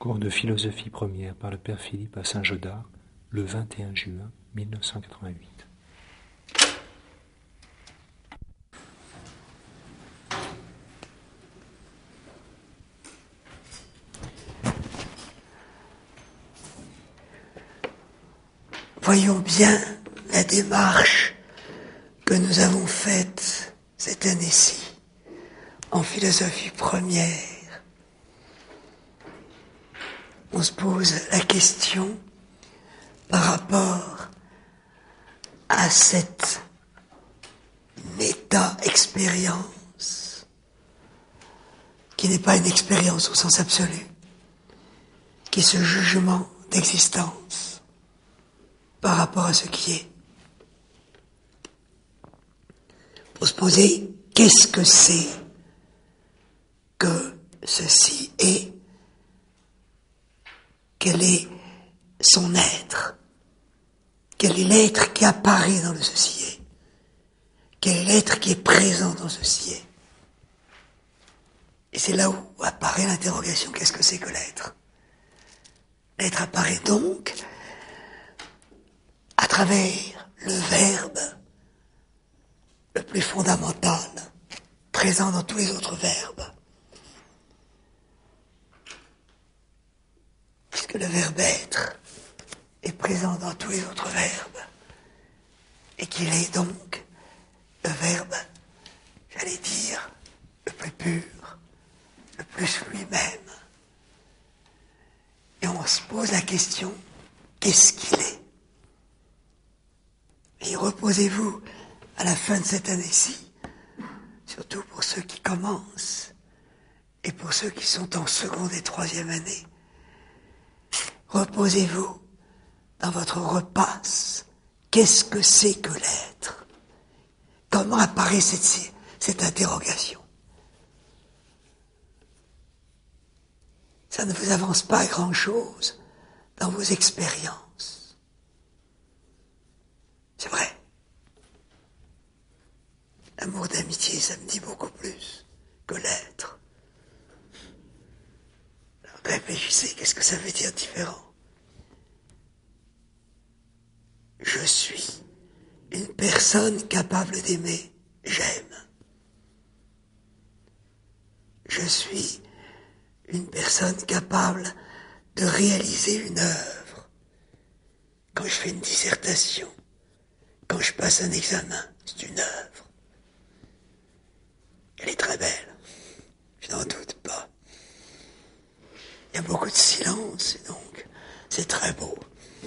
Cours de philosophie première par le Père Philippe à Saint-Gaudard, le 21 juin 1988. Voyons bien la démarche que nous avons faite cette année-ci en philosophie première. On se pose la question par rapport à cette méta-expérience qui n'est pas une expérience au sens absolu, qui est ce jugement d'existence par rapport à ce qui est. Pour se poser, qu'est-ce que c'est que ceci est? Quel est son être? Quel est l'être qui apparaît dans le ceci est? Quel est l'être qui est présent dans ceci est? Et c'est là où apparaît l'interrogation, qu'est-ce que c'est que l'être? L'être apparaît donc à travers le verbe le plus fondamental, présent dans tous les autres verbes. Puisque le verbe être est présent dans tous les autres verbes, et qu'il est donc le verbe, j'allais dire, le plus pur, le plus lui-même. Et on se pose la question, qu'est-ce qu'il est? Et reposez-vous à la fin de cette année-ci, surtout pour ceux qui commencent et pour ceux qui sont en seconde et troisième année, reposez-vous dans votre repasse. Qu'est-ce que c'est que l'être? Comment apparaît cette interrogation? Ça ne vous avance pas grand-chose dans vos expériences. C'est vrai. L'amour d'amitié, ça me dit beaucoup plus que l'être. Alors réfléchissez, qu'est-ce que ça veut dire différent? Je suis une personne capable d'aimer, j'aime. Je suis une personne capable de réaliser une œuvre. Quand je fais une dissertation, quand je passe un examen, c'est une œuvre. Elle est très belle, je n'en doute pas. Il y a beaucoup de silence, et donc c'est très beau.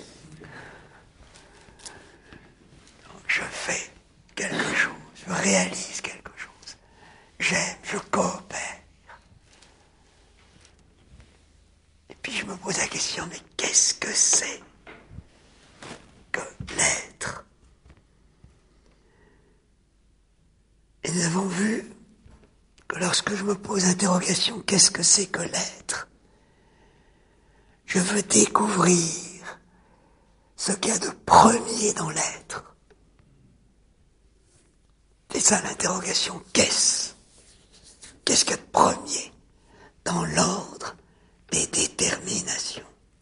Donc je fais quelque chose, je réalise quelque chose. J'aime, je coopère. Et puis je me pose la question, mais qu'est-ce que c'est que l'être? Et nous avons vu que lorsque je me pose l'interrogation, qu'est-ce que c'est que l'être? Je veux découvrir ce qu'il y a de premier dans l'être. C'est ça l'interrogation, qu'est-ce? Qu'est-ce qu'il y a de premier dans l'ordre des déterminations?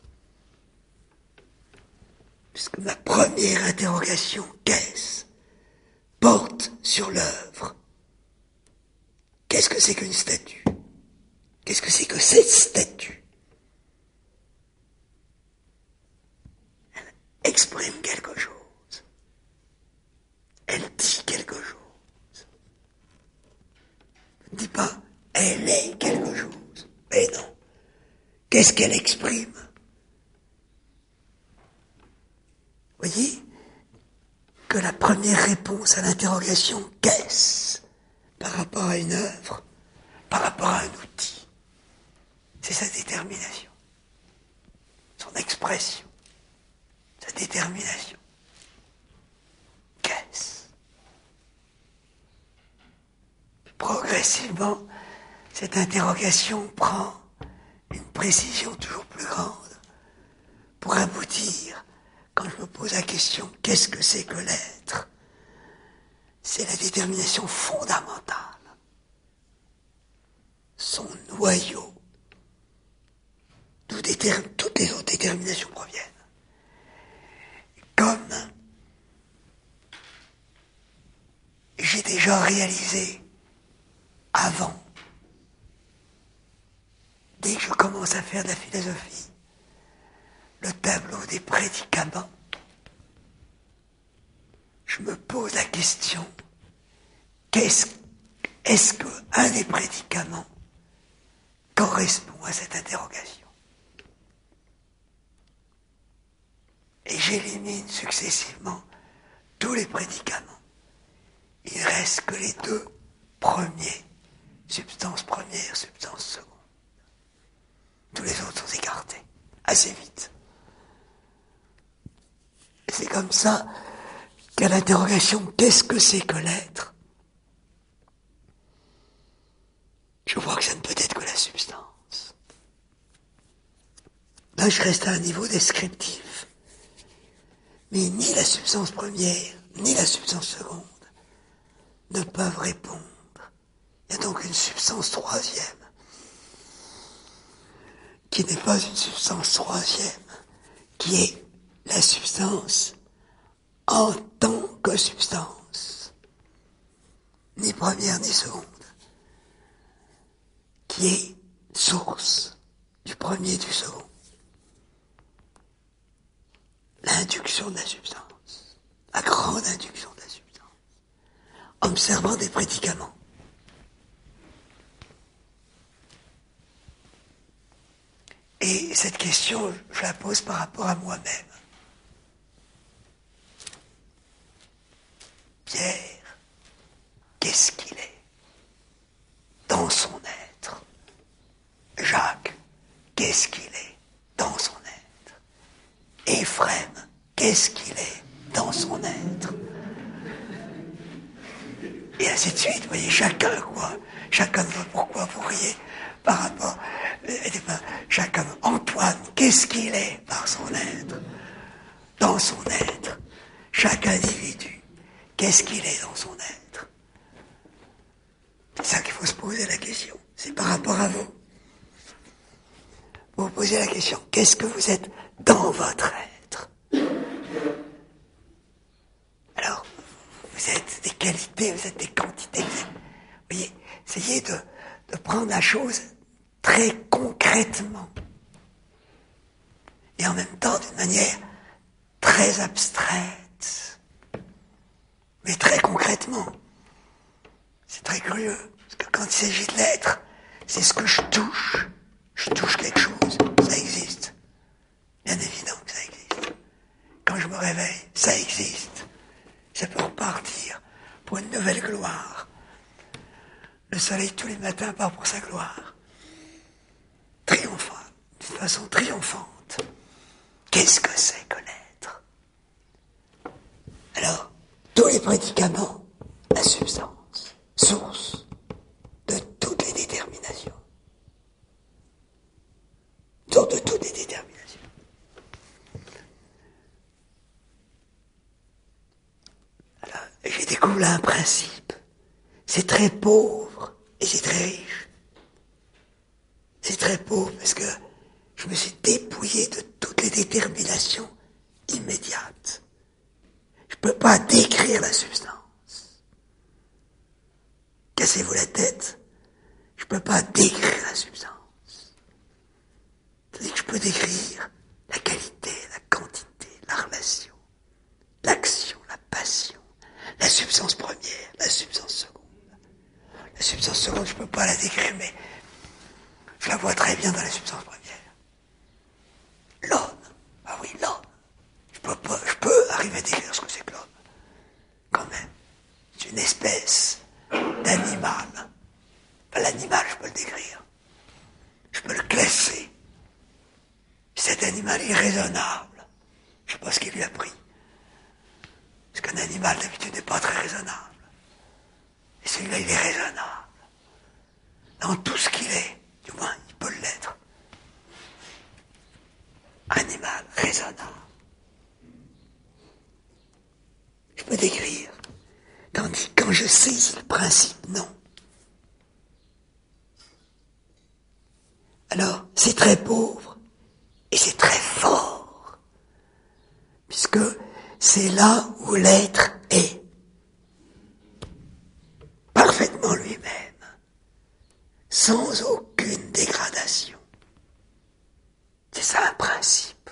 Puisque ma première interrogation, qu'est-ce? Porte sur l'œuvre. Qu'est-ce que c'est qu'une statue? Qu'est-ce que c'est que cette statue? Elle exprime quelque chose. Elle dit quelque chose. Elle ne dit pas, elle est quelque chose. Mais non. Qu'est-ce qu'elle exprime? Voyez que la première réponse à l'interrogation « qu'est-ce ?» par rapport à une œuvre, par rapport à un outil, c'est sa détermination, son expression, sa détermination. Qu'est-ce? Progressivement, cette interrogation prend une précision toujours plus grande pour aboutir, quand je me pose la question « qu'est-ce que c'est que l'être ?» C'est la détermination fondamentale, son noyau, d'où toutes les autres déterminations proviennent. Comme j'ai déjà réalisé avant, dès que je commence à faire de la philosophie, le tableau des prédicaments, je me pose la question, est-ce qu'un des prédicaments correspond à cette interrogation? Et j'élimine successivement tous les prédicaments. Il ne reste que les deux premiers, substance première, substance seconde. Tous les autres sont écartés, assez vite. Et c'est comme ça qu'à l'interrogation « qu'est-ce que c'est que l'être ?» je vois que ça ne peut être que la substance. Là, je reste à un niveau descriptif. Mais ni la substance première, ni la substance seconde ne peuvent répondre. Il y a donc une substance troisième, qui n'est pas une substance troisième, qui est la substance en tant que substance, ni première ni seconde, qui est source du premier et du second. L'induction de la substance, la grande induction de la substance, observant des prédicaments. Et cette question, je la pose par rapport à moi-même. Pierre, qu'est-ce qu'il est dans son être? Jacques, qu'est-ce qu'il est dans son être? Éphrem, qu'est-ce qu'il est dans son être? Et ainsi de suite, vous voyez, chacun voit pourquoi vous riez par rapport, chacun, Antoine, qu'est-ce qu'il est par son être? Dans son être, chaque individu, qu'est-ce qu'il est dans son être? C'est ça qu'il faut se poser la question, c'est par rapport à vous. Vous vous posez la question, qu'est-ce que vous êtes dans votre être? Alors, vous êtes des qualités, vous êtes des quantités. Vous voyez, essayez de prendre la chose très concrètement. Et en même temps, d'une manière très abstraite. Mais très concrètement. C'est très curieux. Parce que quand il s'agit de l'être, c'est ce que je touche. Je touche quelque chose. Ça existe. Bien évident que ça existe. Quand je me réveille, ça existe. Ça peut repartir pour une nouvelle gloire. Le soleil, tous les matins, part pour sa gloire. Triomphant, d'une façon triomphante. Qu'est-ce que c'est que l'être? Alors, tous les prédicaments, la substance, source de toutes les déterminations. Source de toutes les déterminations. Alors, j'ai découvert un principe. C'est très pauvre et c'est très riche. C'est très pauvre parce que je me suis dépouillé de toutes les déterminations immédiates. Je ne peux pas décrire la substance. Cassez-vous la tête. Je ne peux pas décrire la substance. C'est-à-dire que je peux décrire la qualité, la quantité, la relation, l'action, la passion, la substance première, la substance seconde. La substance seconde, je ne peux pas la décrire, mais je la vois très bien dans la substance première. L'homme. Ah oui, l'homme. Je peux arriver à décrire ce que c'est que l'homme. Quand même. C'est une espèce d'animal. Enfin, l'animal, je peux le décrire. Je peux le classer. Cet animal est raisonnable. Je ne sais pas ce qu'il lui a pris. Parce qu'un animal, d'habitude, n'est pas très raisonnable. Et celui-là, il est raisonnable. Dans tout ce qu'il est, du moins, il peut l'être. Animal, raisonnable. Je peux décrire. Tandis que quand je saisis le principe, non. Alors, c'est très pauvre Et c'est très fort, puisque c'est là où l'être est, parfaitement lui-même, sans aucune dégradation. C'est ça un principe.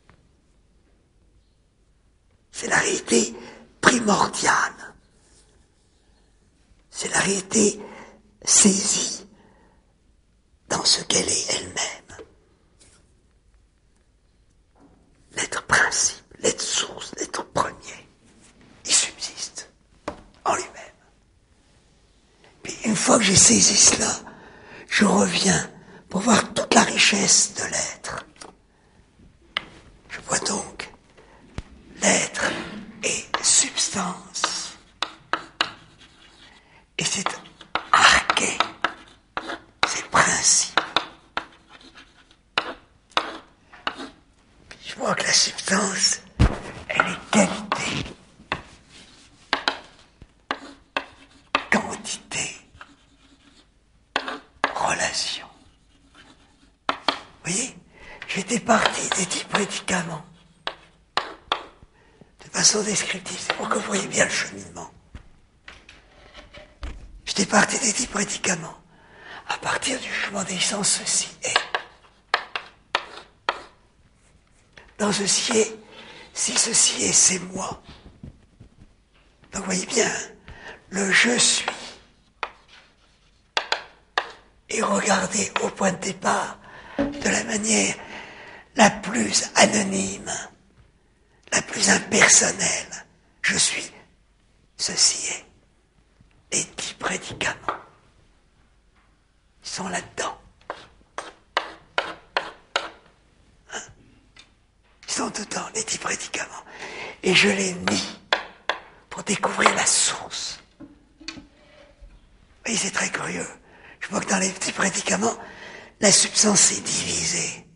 C'est la réalité primordiale. C'est la réalité saisie dans ce qu'elle est elle-même. L'être principe, l'être source, l'être premier, il subsiste en lui-même. Puis une fois que j'ai saisi cela, je reviens pour voir toute la richesse de l'être. Je vois donc l'être est substance. Et c'est arché, c'est principe. Puis je vois que la substance, elle est qualité, quantité, relation. Vous voyez, j'étais parti des 10 prédicaments. De façon descriptive, c'est pour que vous voyez bien le cheminement. J'étais parti des 10 prédicaments. À partir du jugement des sens, ceci est. Dans ceci est, si ceci est, c'est moi. Donc vous voyez bien, le je suis. Et regardez au point de départ de la manière la plus anonyme, la plus impersonnelle. Je suis, ceci est. Les 10 prédicaments. Ils sont là-dedans. Hein? Ils sont dedans, les 10 prédicaments. Et je les mis pour découvrir la source. Vous voyez, c'est très curieux. Je vois que dans les 10 prédicaments, la substance est divisée.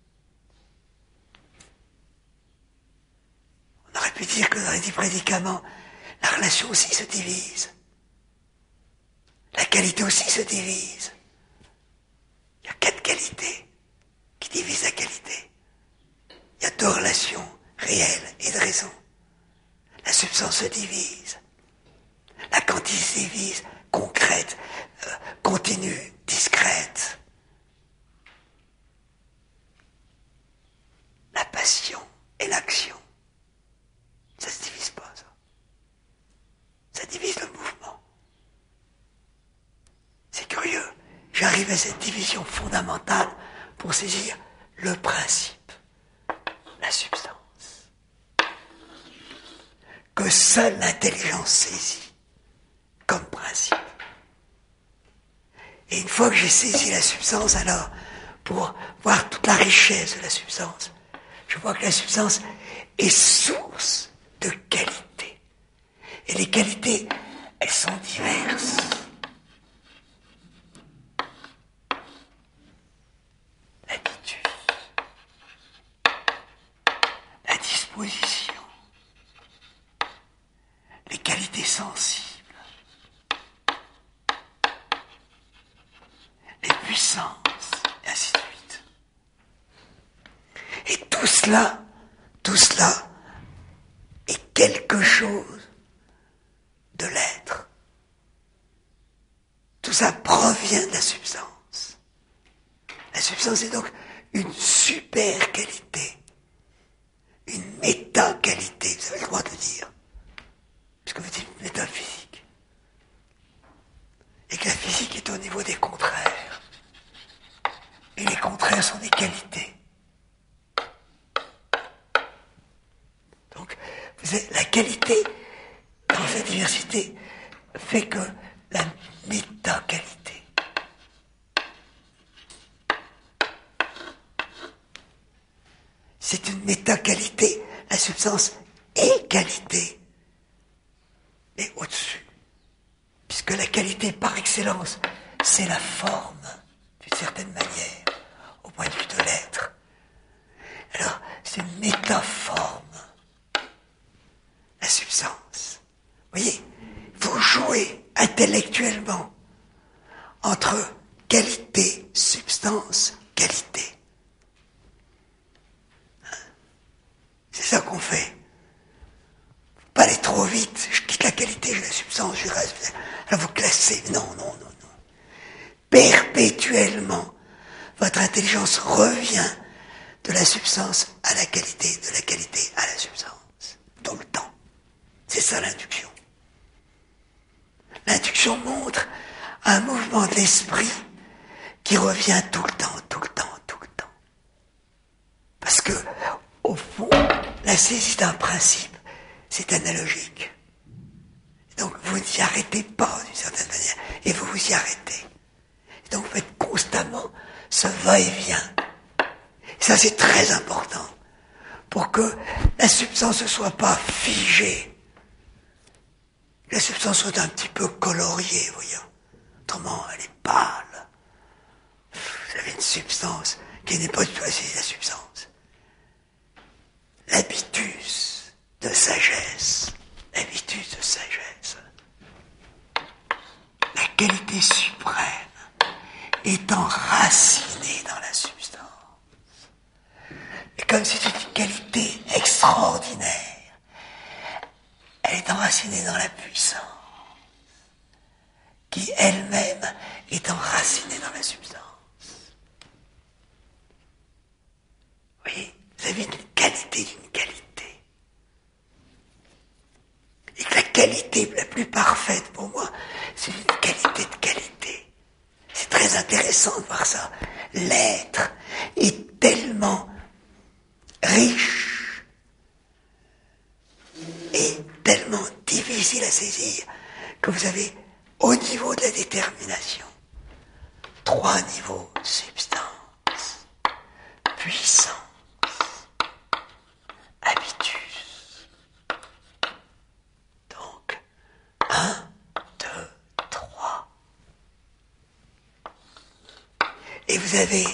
On aurait pu dire que dans les 10 prédicaments, la relation aussi se divise. La qualité aussi se divise. Il y a 4 qualités qui divisent la qualité. Il y a 2 relations réelles et de raison. La substance se divise. La quantité se divise, concrète, continue, discrète. La passion et l'action, ça se divise pas, ça. Ça divise le mouvement. C'est curieux. J'arrive à cette division fondamentale pour saisir le principe, la substance, que seule l'intelligence saisit comme principe. Et une fois que j'ai saisi la substance, alors, pour voir toute la richesse de la substance, je vois que la substance est source de qualité. Et les qualités, elles sont diverses. L'attitude, la disposition, les qualités sensibles, les puissances, et ainsi de suite. Et tout cela est quelque chose de l'être. Tout ça provient de la substance. La substance est donc une super qualité, une méta-qualité, vous avez le droit de dire, puisque vous dites métaphysique. Et que la physique est au niveau des contraires. Et les contraires sont des qualités. Donc, la qualité, dans sa diversité, fait que la méta-qualité. C'est une méta-qualité. La substance est qualité, mais au-dessus. Puisque la qualité par excellence, c'est la forme, d'une certaine manière, au point de vue de l'être. Alors, c'est une métaforme, la substance. Vous voyez, il faut jouer intellectuellement entre qualité, substance, qualité. qu'on fait. Pas aller trop vite, je quitte la qualité, j'ai la substance, je reste. Alors vous classez. Non. Perpétuellement, votre intelligence revient de la substance à la qualité, de la qualité à la substance. Tout le temps. C'est ça l'induction. L'induction montre un mouvement de l'esprit qui revient tout le temps. Parce que, au fond, la saisie d'un principe, c'est analogique. Donc vous n'y arrêtez pas d'une certaine manière, et vous vous y arrêtez. Et donc vous faites constamment ce va-et-vient. Et ça c'est très important, pour que la substance ne soit pas figée. La substance soit un petit peu coloriée, voyons. Autrement, elle est pâle. Vous avez une substance qui n'est pas du tout la substance. L'habitus de sagesse. La qualité suprême est enracinée dans la substance. Et comme c'est une qualité extraordinaire, elle est enracinée dans la puissance, qui elle-même est enracinée dans la substance. Vous voyez, vous avez une qualité d'une qualité. Et que la qualité la plus parfaite pour moi, c'est une qualité de qualité. C'est très intéressant de voir ça. L'être est tellement riche et tellement difficile à saisir que vous avez, au niveau de la détermination, 3 niveaux: substance, puissance, habitus. Donc, 1, 2, 3. Et vous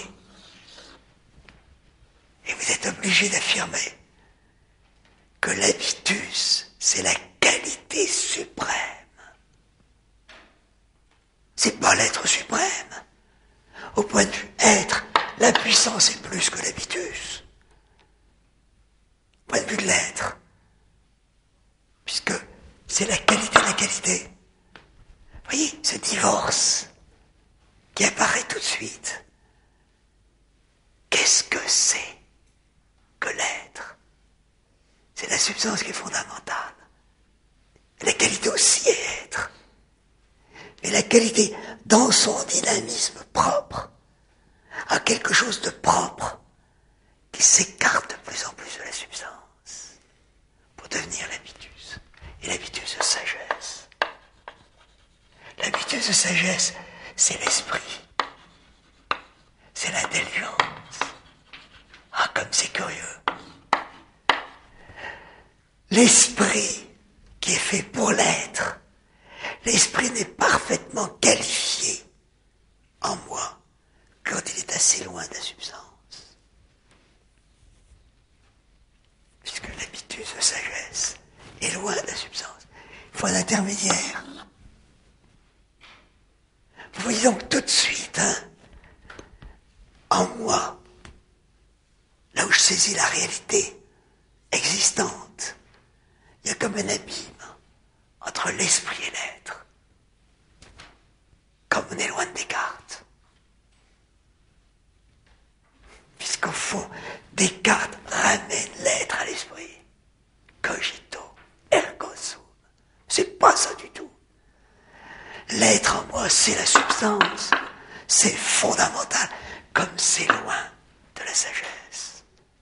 êtes obligé d'affirmer que l'habitus, c'est la qualité suprême. C'est pas l'être suprême. Au point de vue être, la puissance est plus que l'habitus. Au point de vue de l'être. Puisque c'est la qualité de la qualité. Vous voyez, ce divorce qui apparaît tout de suite. Qu'est-ce que c'est que l'être? C'est la substance qui est fondamentale. La qualité aussi est être. Mais la qualité, dans son dynamisme propre, a quelque chose de propre qui s'écarte de plus en plus de la substance pour devenir l'habitus. Et l'habitus de sagesse. L'habitus de sagesse, c'est l'esprit. C'est l'intelligence. Ah, comme c'est curieux. L'esprit qui est fait pour l'être, l'esprit n'est parfaitement qualifié en moi quand il est assez loin de la substance. Puisque l'habitus de sagesse est loin de la substance. Il faut un intermédiaire. Vous voyez donc tout de suite, en moi, là où je saisis la réalité existante, il y a comme un abîme entre l'esprit et l'être. Comme on est loin de Descartes. Puisqu'au fond, Descartes ramène l'être à l'esprit. Cogito, ergo sum. C'est pas ça du tout. L'être en moi, c'est la substance. C'est fondamental, comme c'est loin de la sagesse.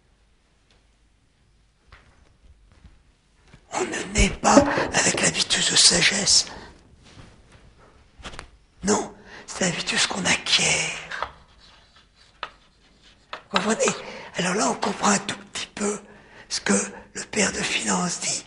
On ne naît pas avec l'habitus de sagesse. Non, c'est l'habitus qu'on acquiert. Vous comprenez? Alors là, on comprend un tout petit peu ce que le père de finance dit,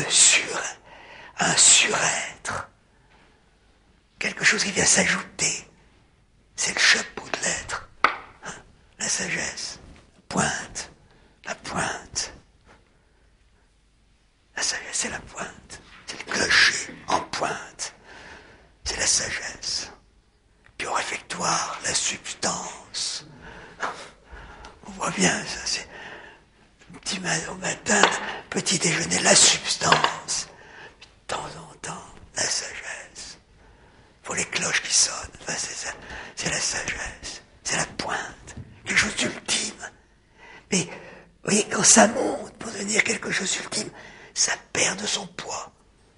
un surêtre. Quelque chose qui vient s'ajouter. C'est le chapeau de l'être. La sagesse. La pointe. La sagesse, c'est la pointe. C'est le clocher en pointe. C'est la sagesse. Puis au réfectoire, la substance. On voit bien, ça, c'est au matin, petit déjeuner, la substance. De temps en temps, la sagesse. Pour les cloches qui sonnent, enfin, c'est ça, c'est la sagesse, c'est la pointe, quelque chose d'ultime. Mais, vous voyez, quand ça monte pour devenir quelque chose d'ultime, ça perd de son poids.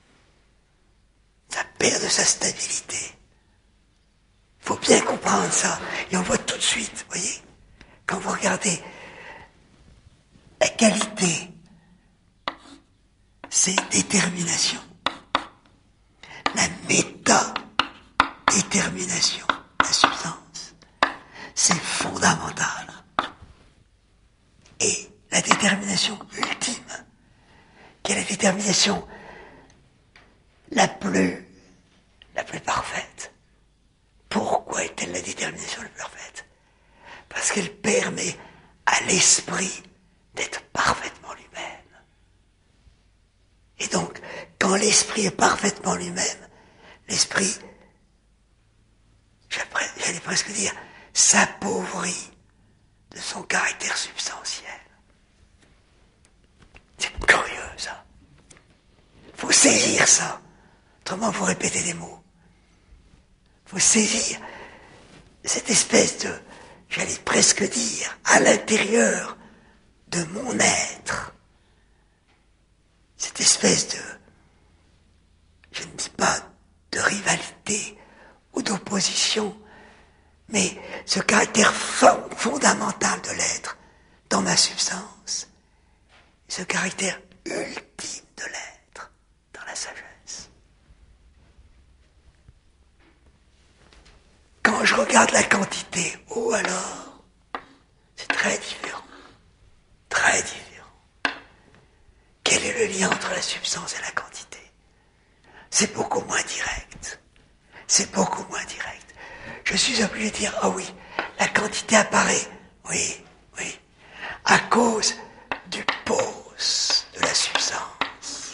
Ça perd de sa stabilité. Il faut bien comprendre ça. Et on voit tout de suite, vous voyez, quand vous regardez la qualité, c'est détermination. La méta-détermination, la substance, c'est fondamental. Et la détermination ultime, qui est la détermination la plus parfaite. Pourquoi est-elle la détermination la plus parfaite? Parce qu'elle permet à l'esprit d'être parfaitement lui-même. Et donc, quand l'esprit est parfaitement lui-même, l'esprit, j'allais presque dire, s'appauvrit de son caractère substantiel. C'est curieux, ça. Faut saisir ça. Autrement, vous répétez des mots. Faut saisir cette espèce de, j'allais presque dire, à l'intérieur de mon être, cette espèce de, je ne dis pas de rivalité ou d'opposition, mais ce caractère fondamental de l'être dans ma substance, ce caractère ultime de l'être dans la sagesse. Quand je regarde la quantité, oh alors, c'est très différent. Très différent. Quel est le lien entre la substance et la quantité? C'est beaucoup moins direct. C'est beaucoup moins direct. Je suis obligé de dire, ah oui, la quantité apparaît, oui, à cause du pose de la substance.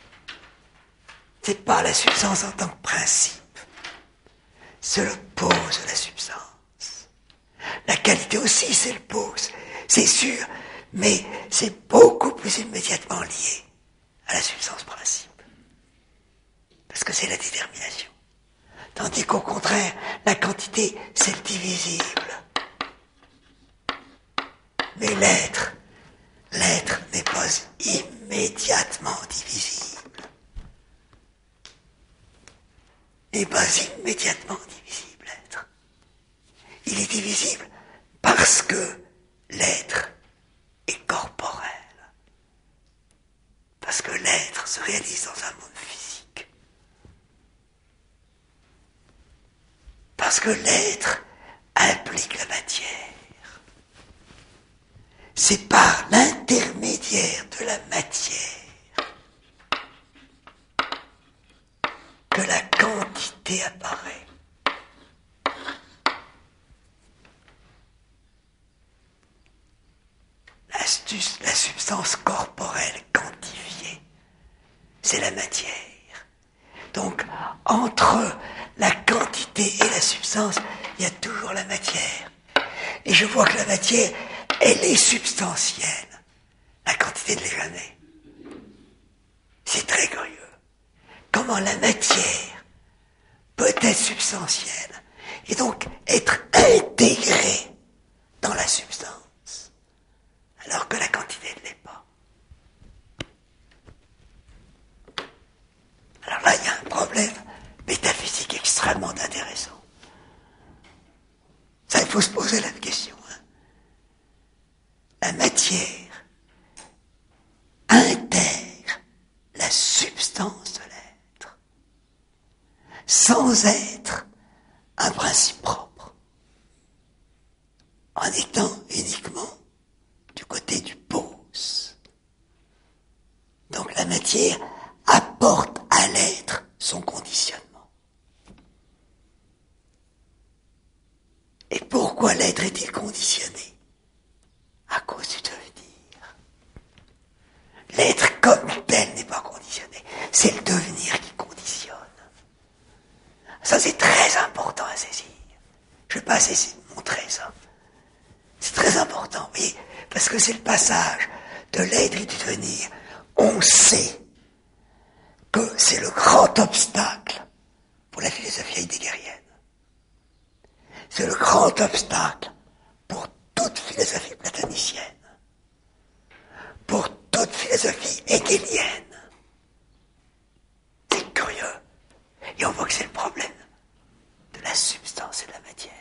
C'est pas la substance en tant que principe. C'est le pose de la substance. La qualité aussi, c'est le pose, c'est sûr, mais c'est beaucoup plus immédiatement lié à la substance principe. Parce que c'est la détermination. Tandis qu'au contraire, la quantité, c'est le divisible. Mais l'être n'est pas immédiatement divisible. N'est pas immédiatement divisible, l'être. Il est divisible parce que l'être est corporel. Parce que l'être se réalise dans un monde physique. Parce que l'être implique la matière. C'est par l'intermédiaire de la matière que la quantité apparaît. La substance corporelle quantifiée, c'est la matière. Donc, entre la quantité et la substance, il y a toujours la matière. Et je vois que la matière, elle est substantielle. La quantité ne l'est jamais. C'est très curieux. Comment la matière peut être substantielle et donc être intégrée dans la substance, alors que la quantité ne l'est pas. Alors là, il y a un problème métaphysique extrêmement intéressant. Ça, il faut se poser la question. La matière intègre la substance de l'être, sans être un principe propre, en étant uniquement du côté du pose. Donc la matière apporte à l'être son conditionnement. Et pourquoi l'être est-il conditionné? À cause du devenir. L'être comme tel n'est pas conditionné, c'est le devenir qui conditionne. Ça, c'est très important à saisir. Je ne vais pas essayer de montrer ça. C'est très important, oui, parce que c'est le passage de l'être et du devenir, on sait que c'est le grand obstacle pour la philosophie heideggerienne. C'est le grand obstacle pour toute philosophie platonicienne, pour toute philosophie hegelienne. C'est curieux. Et on voit que c'est le problème de la substance et de la matière.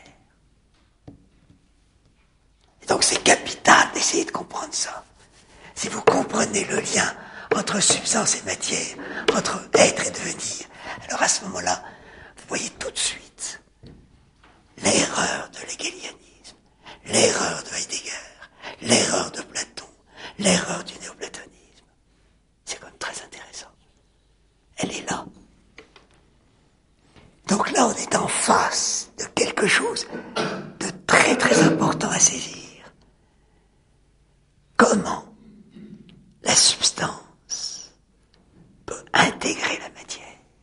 Et donc c'est capital d'essayer de comprendre ça. Si vous comprenez le lien entre substance et matière, entre être et devenir, alors à ce moment-là, vous voyez tout de suite l'erreur de l'hegelianisme, l'erreur de Heidegger, l'erreur de Platon, l'erreur du néoplatonisme. C'est quand même très intéressant. Elle est là. Donc là, on est en face de quelque chose de très très important à saisir. Comment la substance peut intégrer la matière?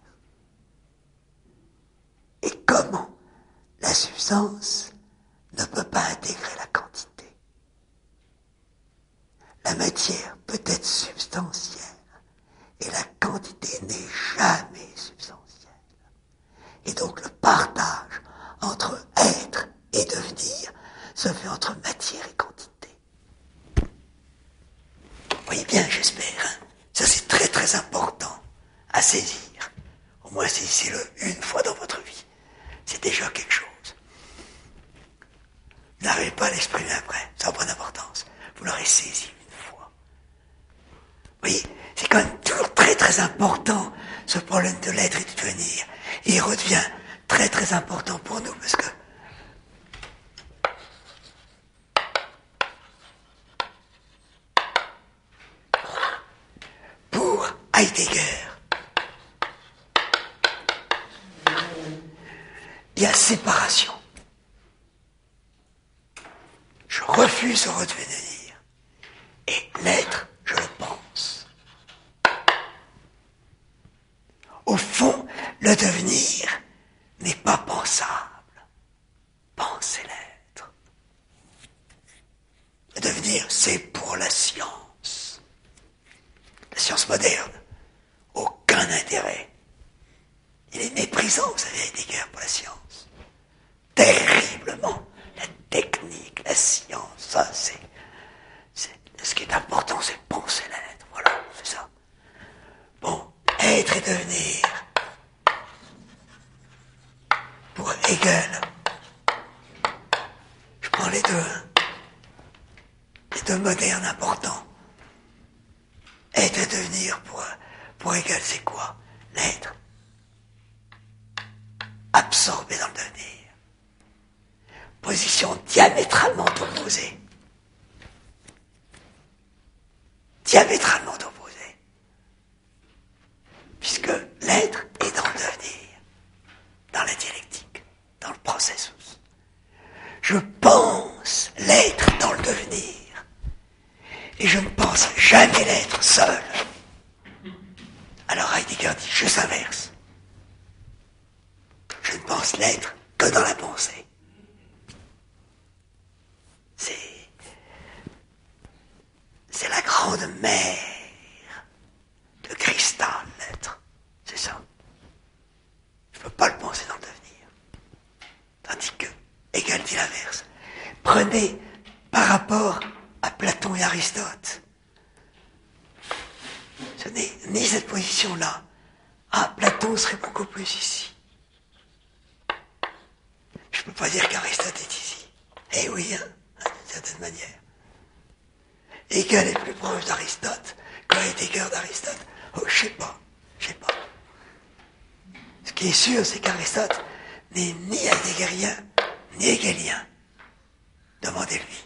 Et comment la substance ne peut pas intégrer la quantité? La matière peut être substantielle et la quantité n'est jamais substantielle. Et donc le partage entre être et devenir se fait entre matière et quantité. Vous voyez bien, j'espère. Hein? Ça c'est très très important à saisir. Au moins saisissez-le une fois dans votre vie. C'est déjà quelque chose. Vous n'arrivez pas à l'exprimer après, ça n'a pas d'importance. Vous l'aurez saisi une fois. Vous voyez, c'est quand même toujours très très important ce problème de l'être et du devenir. Et il redevient très très important pour nous parce que pour Heidegger, il y a séparation. Je refuse de redevenir. Et l'être, je le pense. Au fond, le devenir n'est pas pensable. Pensez l'être. Le devenir, c'est pour la science. La science moderne. Aucun intérêt. Il est méprisant, vous savez, Heidegger, pour la science. Terriblement. La technique, la science, ça, c'est ce qui est important, c'est penser l'être. Voilà, c'est ça. Bon, être et devenir. Pour Hegel, je prends les deux modernes importants. Être et devenir pour Hegel, c'est quoi? L'être. Absorbé dans le devenir. Position diamétralement opposée. Diamétralement opposée. Puisque l'être est dans le devenir, dans la dialectique, dans le processus. Je pense l'être dans le devenir. Et je ne pense jamais l'être seul. Alors Heidegger dit, je s'inverse. Je ne pense l'être que dans la pensée. C'est la grande mer de cristal, l'être. C'est ça. Je ne peux pas le penser dans le devenir. Tandis que Hegel dit l'inverse. Prenez par rapport à Platon et Aristote. Ce n'est ni cette position-là. Ah, Platon serait beaucoup plus ici. Je ne peux pas dire qu'Aristote est ici. Eh oui, hein, d'une certaine manière. Hegel est plus proche d'Aristote que Heidegger d'Aristote. Oh, je sais pas. Ce qui est sûr, c'est qu'Aristote n'est ni heideggerien, ni hegelien. Demandez-lui.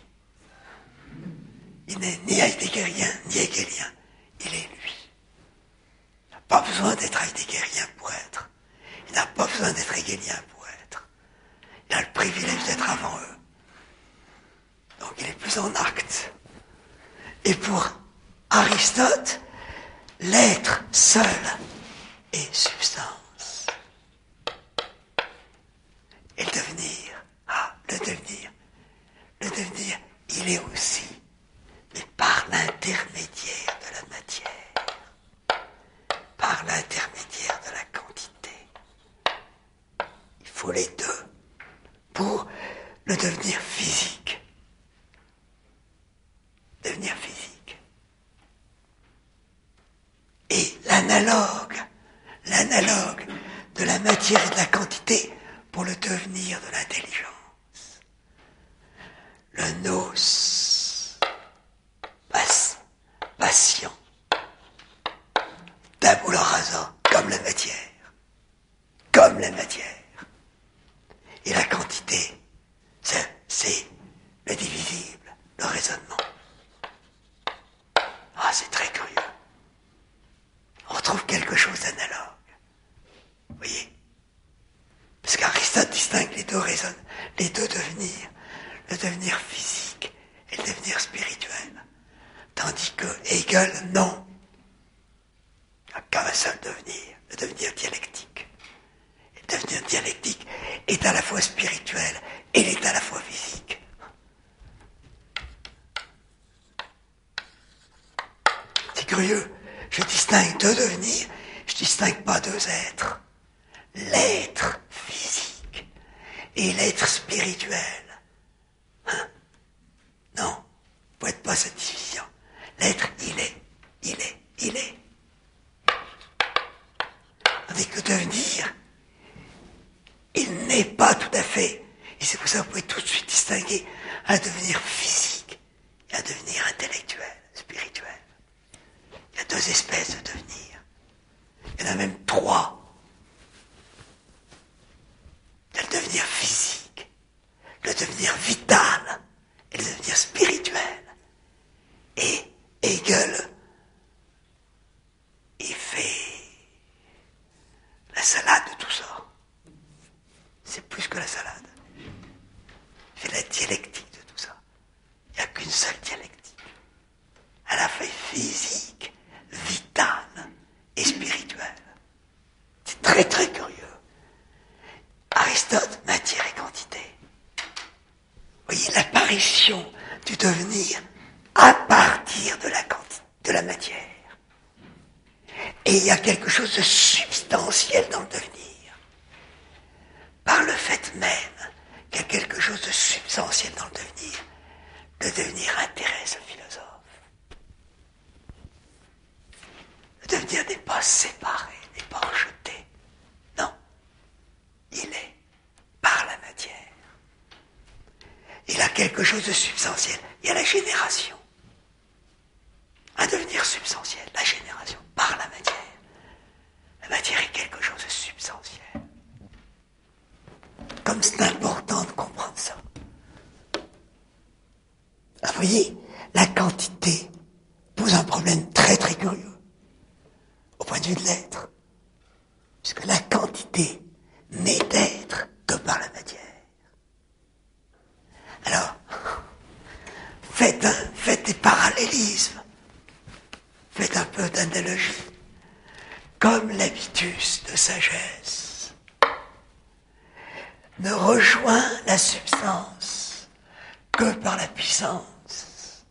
Il n'est ni heideggerien, ni hegelien. Il est lui. Il n'a pas besoin d'être heideggerien pour être. Il n'a pas besoin d'être hegelien pour être. Il a le privilège d'être avant eux. Donc il est plus en acte. Et pour Aristote, l'être seul est substance. Et le devenir, il est aussi, mais par l'intermédiaire l'analogue de la matière et de la quantité pour le devenir de l'intelligence. Le nous patient, tabula rasa, comme la matière. Et la quantité, c'est le divisible, le raisonnement. Ah, c'est très curieux. On retrouve quelque chose d'analogue. Vous voyez? Parce qu'Aristote distingue les deux devenirs, le devenir physique et le devenir spirituel. Tandis que Hegel, non. Il n'y a qu'un seul devenir, le devenir dialectique. Et le devenir dialectique est à la fois spirituel et il est à la fois physique. C'est curieux. Je distingue deux devenirs, je distingue pas deux êtres. L'être physique et l'être spirituel. Non, vous ne faites pas cette division. L'être, il est. Tandis que devenir, il n'est pas tout à fait. Et c'est pour ça que vous pouvez tout de suite distinguer un devenir physique et un devenir intellectuel, spirituel. Il y a deux espèces de devenir. Il y en a même trois. Il y a le devenir physique, le devenir vital et le devenir spirituel. Et Hegel, il fait la salade de tout ça. C'est plus que la salade. Il fait la dialectique de tout ça. Il n'y a qu'une seule dialectique. À la fois physique, vitale et spirituelle. C'est très très curieux. Aristote, matière et quantité. Vous voyez l'apparition du devenir à partir de la matière. Et il y a quelque chose de substantiel dans le devenir. Par le fait même qu'il y a quelque chose de substantiel dans le devenir intéresse le philosophe. Le devenir n'est pas séparé, n'est pas rejeté. Non. Il est par la matière. Il a quelque chose de substantiel. Il y a la génération. Un devenir substantiel, la génération, par la matière. La matière est quelque chose de substantiel. Comme c'est important de comprendre ça. Vous voyez, la quantité pose un problème très très curieux au point de vue de l'être. Puisque la quantité n'est d'être que par la matière. Alors, faites des parallélismes, faites un peu d'analogie, comme l'habitus de sagesse ne rejoint la substance que par la puissance.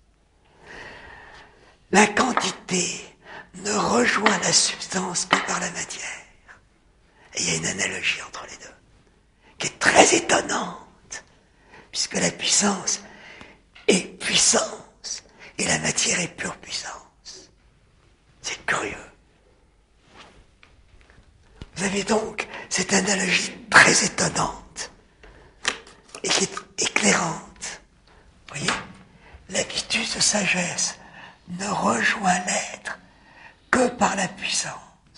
La quantité ne rejoint la substance que par la matière. Et il y a une analogie entre les deux, qui est très étonnante, puisque la puissance est puissance, et la matière est pure puissance. C'est curieux. Vous avez donc cette analogie très étonnante, et qui est éclairante. Vous voyez, l'habitus de sagesse ne rejoint l'être que par la puissance.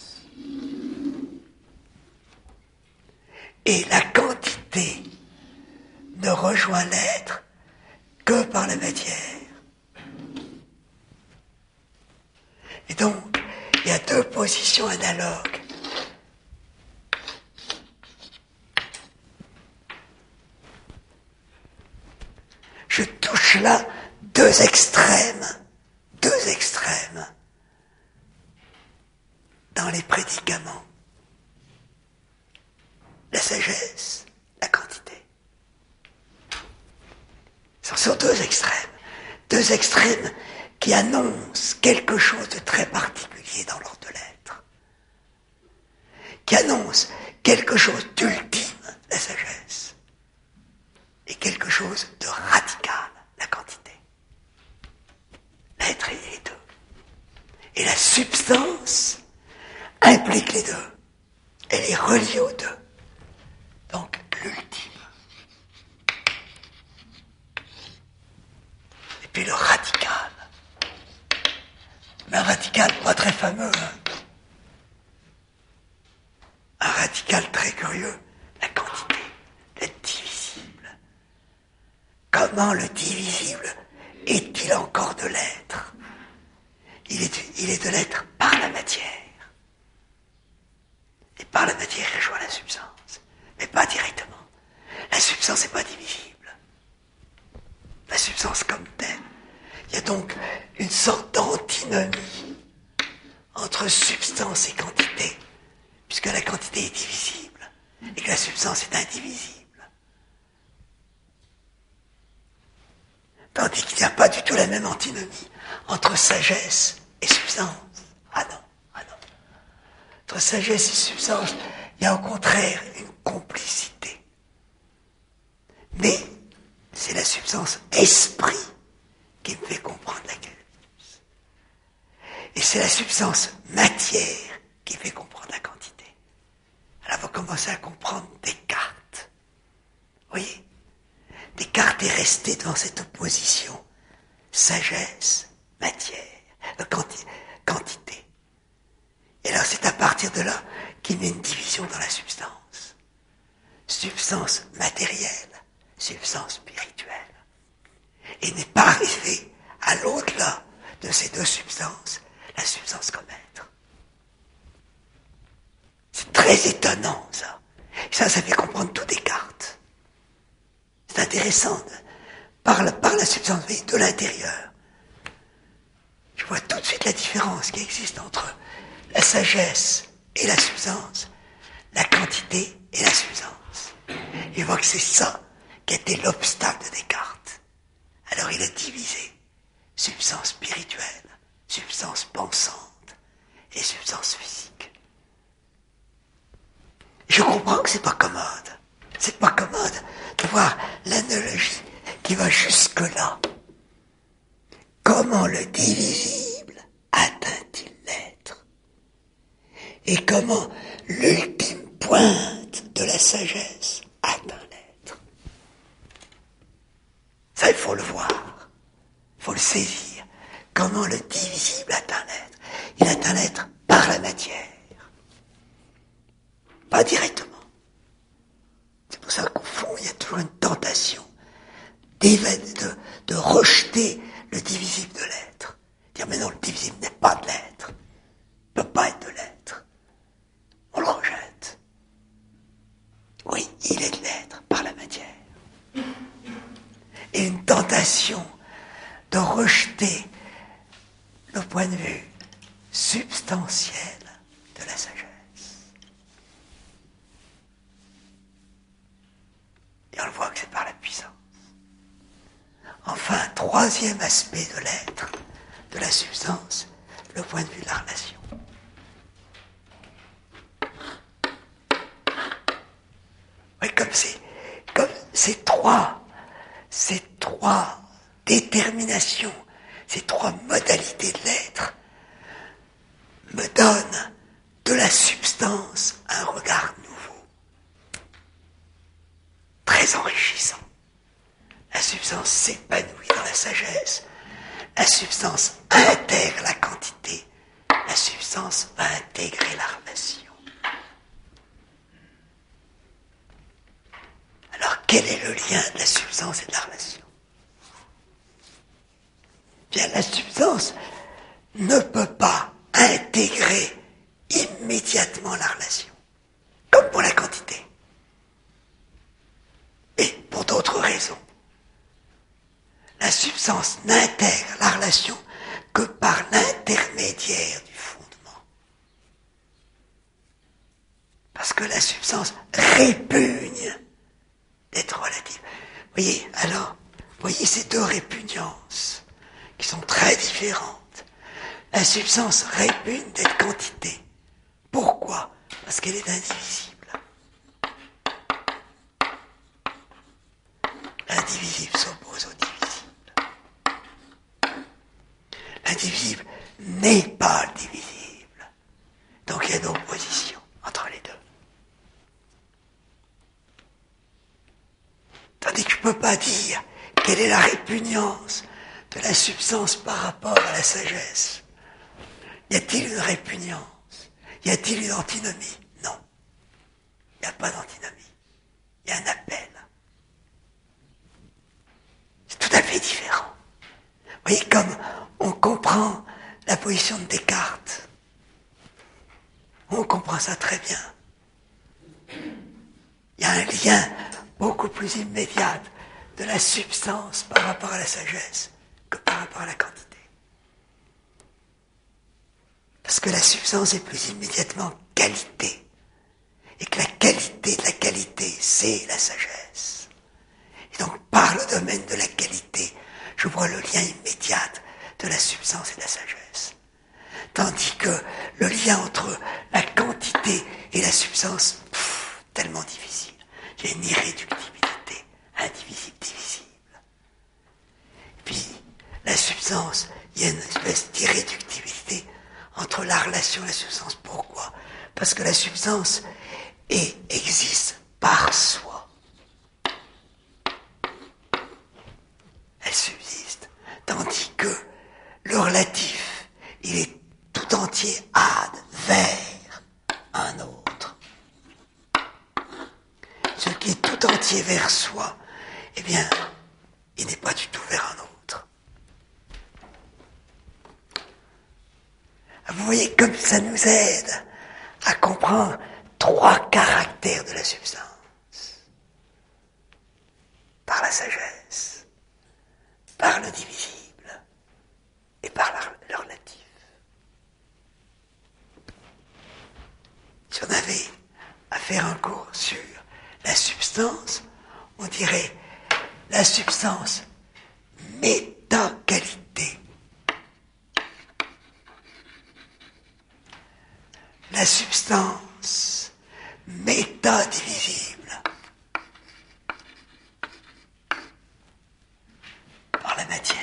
Et la quantité ne rejoint l'être que par la matière. Et donc, il y a deux positions analogues. Je touche là deux extrêmes dans les prédicaments. La sagesse, la quantité. Ce sont deux extrêmes qui annoncent quelque chose de très particulier dans l'ordre de l'être, qui annoncent quelque chose d'ultime, la sagesse, et quelque chose de radical, la quantité. L'être est les deux. Et la substance implique les deux. Elle est reliée aux deux. Donc, l'ultime. Et puis le radical. Mais un radical pas très fameux. Un radical très curieux. La quantité. Le divisible. Comment le divisible est-il encore de l'être? Il est de l'être par la matière. Et par la matière, il rejoint la substance. Mais pas directement. La substance n'est pas divisible. La substance comme telle. Il y a donc une sorte d'antinomie entre substance et quantité, puisque la quantité est divisible et que la substance est indivisible. Tandis qu'il n'y a pas du tout la même antinomie entre sagesse et substance. Ah non. Entre sagesse et substance, il y a au contraire une complicité. Mais c'est la substance esprit qui me fait comprendre la qualité. Et c'est la substance matière qui fait comprendre la quantité. Alors vous commencez à comprendre Descartes. Vous voyez? Descartes est resté devant cette opposition sagesse, matière, quantité. Et alors c'est à partir de là qu'il y a une division dans la substance. Substance matérielle, substance spirituelle. Et n'est pas arrivé à l'au-delà de ces deux substances, la substance comme être. C'est très étonnant ça. Et ça fait comprendre tout Descartes. C'est intéressant. Par la substance de l'intérieur, je vois tout de suite la différence qui existe entre la sagesse et la substance, la quantité et la substance. Il voit que c'est ça qui était l'obstacle de Descartes. Alors il a divisé substance spirituelle, substance pensante et substance physique. Je comprends que c'est pas commode. C'est pas commode de voir l'analogie qui va jusque-là. Comment le divisible atteint-il l'être? Et comment l'ultime pointe de la sagesse atteint l'être? Ça, il faut le voir. Il faut le saisir. Comment le divisible atteint l'être? Il atteint l'être par la matière. Pas directement. C'est pour ça qu'au fond, il y a toujours une tentation de rejeter le divisible de l'être. Dire, mais non, le divisible n'est pas de l'être. Il ne peut pas être de l'être. On le rejette. Oui, il est de l'être par la matière. Et une tentation de rejeter le point de vue substantiel de la sagesse. Et on le voit que c'est par la puissance. Enfin, troisième aspect de l'être, de la substance, le point de vue de la relation. Oui, comme ces trois déterminations, ces trois modalités de l'être me donnent de la substance un regard nouveau, très enrichissant. La substance s'épanouit dans la sagesse. La substance intègre la quantité. La substance va intégrer la relation. Alors, quel est le lien de la substance et de la relation? Bien, la substance ne peut pas intégrer immédiatement la relation, comme pour la quantité. Et pour d'autres raisons. La substance n'intègre la relation que par l'intermédiaire du fondement. Parce que la substance répugne d'être relative. Voyez ces deux répugnances qui sont très différentes. La substance répugne d'être quantité. Pourquoi? Parce qu'elle est indivisible. L'indivisible s'oppose au divisible. L'indivisible n'est pas le divisible. Donc il y a une opposition entre les deux. Tandis que je ne peux pas dire quelle est la répugnance de la substance par rapport à la sagesse. Y a-t-il une répugnance? Y a-t-il une antinomie? Non. Il n'y a pas d'antinomie. Il y a un appel. C'est tout à fait différent. Vous voyez, comme on comprend la position de Descartes, on comprend ça très bien. Il y a un lien beaucoup plus immédiat de la substance par rapport à la sagesse que par rapport à la quantité. Parce que la substance est plus immédiatement qualité. Et que la qualité de la qualité, c'est la sagesse. Et donc, par le domaine de la qualité, je vois le lien immédiat de la substance et de la sagesse. Tandis que le lien entre la quantité et la substance, tellement difficile. Il y a une irréductibilité, indivisible, divisible. Et puis, la substance, il y a une espèce d'irréductibilité entre la relation et la substance. Pourquoi? Parce que la substance existe par soi. Elle subsiste. Tandis que le relatif, il est tout entier vers un autre. Ce qui est tout entier vers soi, eh bien, il n'est pas du tout vers un autre. Vous voyez comme ça nous aide à comprendre trois caractères de la substance. Par la sagesse, par le divisible et par le relatif. Si on avait à faire un cours sur la substance, on dirait la substance méta-qualité. La substance méta-divisible par la matière.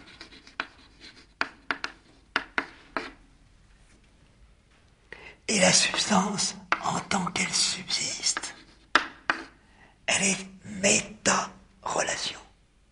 Et la substance, en tant qu'elle subsiste, elle est méta-relation.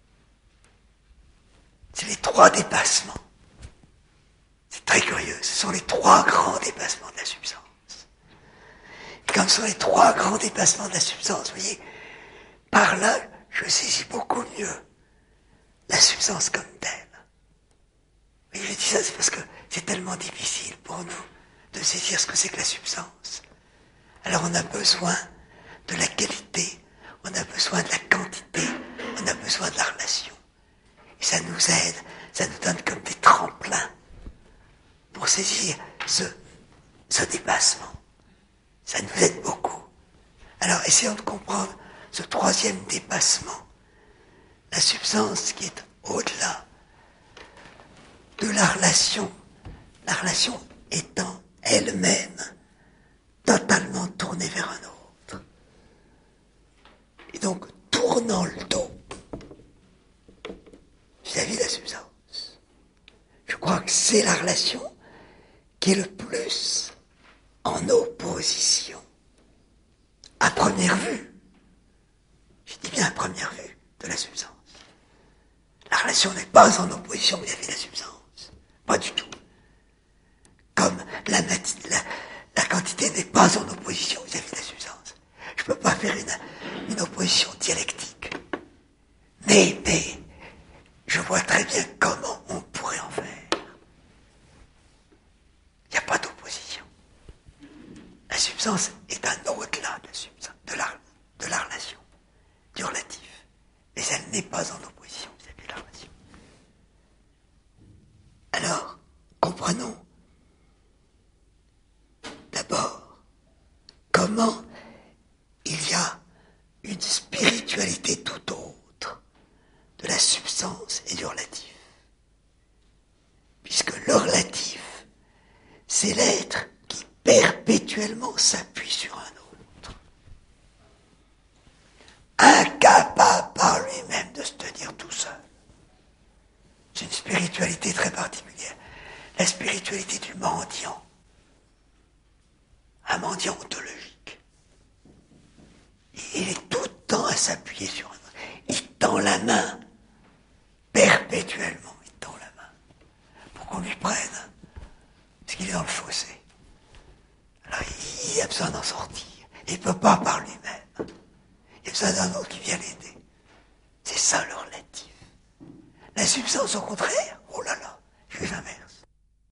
C'est les trois dépassements. C'est très curieux. Ce sont les trois grands dépassements de la substance. Et comme ce sont les trois grands dépassements de la substance, vous voyez, par là, je saisis beaucoup mieux la substance comme telle. Et je dis ça, c'est parce que c'est tellement difficile pour nous de saisir ce que c'est que la substance. Alors on a besoin de la qualité, on a besoin de la quantité, on a besoin de la relation. Et ça nous aide, ça nous donne comme des tremplins pour saisir ce dépassement. Ça nous aide beaucoup. Alors essayons de comprendre ce troisième dépassement. La substance qui est au-delà de la relation étant elle-même totalement tournée vers un autre. Et donc tournant le dos vis-à-vis de la substance. Je crois que c'est la relation qui est le plus en opposition, à première vue. Je dis bien à première vue de la substance. La relation n'est pas en opposition vis-à-vis de la substance. Pas du tout. Comme la quantité n'est pas en opposition vis-à-vis de la substance. Je ne peux pas faire une opposition dialectique. Mais, je vois très bien comment on pourrait en faire. Il n'y a pas d'opposition. La substance est un au-delà de la relation, du relatif. Mais elle n'est pas en opposition vis-à-vis de la relation. Alors, comprenons d'abord comment il y a une spiritualité tout autre de la substance et du relatif. Puisque le relatif, c'est l'être qui perpétuellement s'appuie sur un autre. Incapable par lui-même de se tenir tout seul. C'est une spiritualité très particulière. La spiritualité du mendiant. un mendiant ontologique. Il est tout le temps à s'appuyer sur un autre. Il tend la main, perpétuellement, il tend la main, pour qu'on lui prenne, parce qu'il est dans le fossé. Alors il a besoin d'en sortir. Il ne peut pas par lui-même. Il a besoin d'un autre qui vient l'aider. C'est ça le relatif. La substance, au contraire,